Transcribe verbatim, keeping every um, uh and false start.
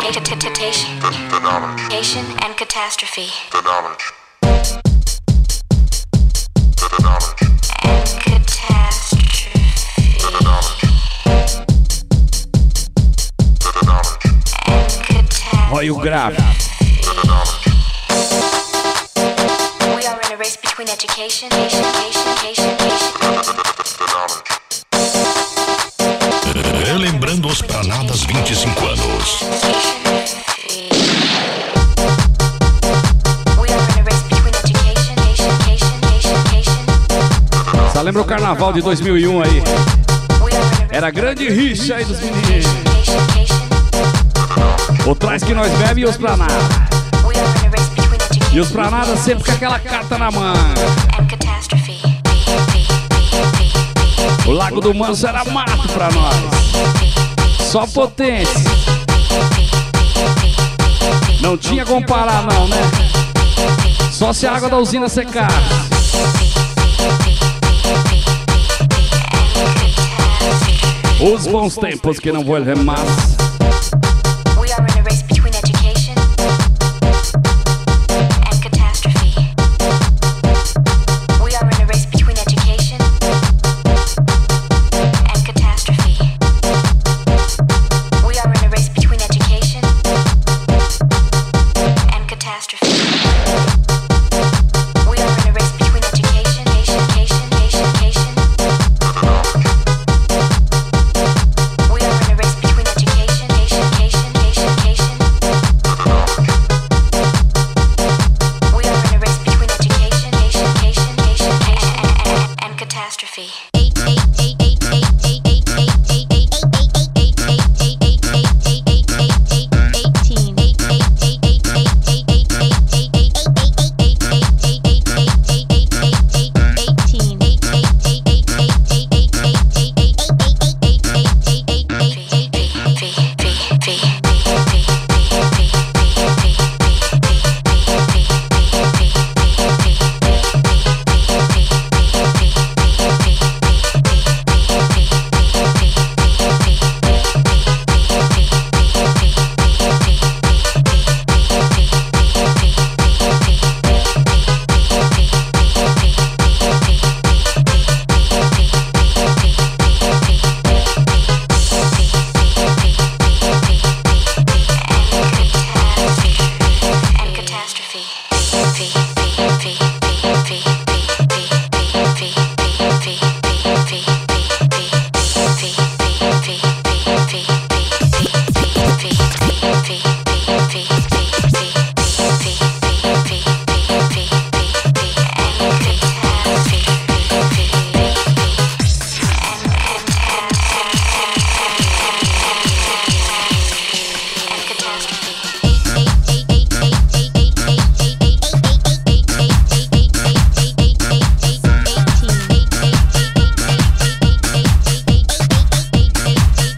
and catastrophe. Olha o grave. We are in a race between education, education, education, education. Relembrando os Pranadas vinte e cinco anos. Só lembra o carnaval de dois mil e um aí? Era grande rixa aí dos meninos. O Traz Que Nós Bebe e os Pranadas. E os Pranadas sempre com aquela carta na mão. O Lago do Manso era mato pra nós. Só potência. Não tinha como parar não, né? Só se a água da usina secar. Os bons tempos que não volvem mais.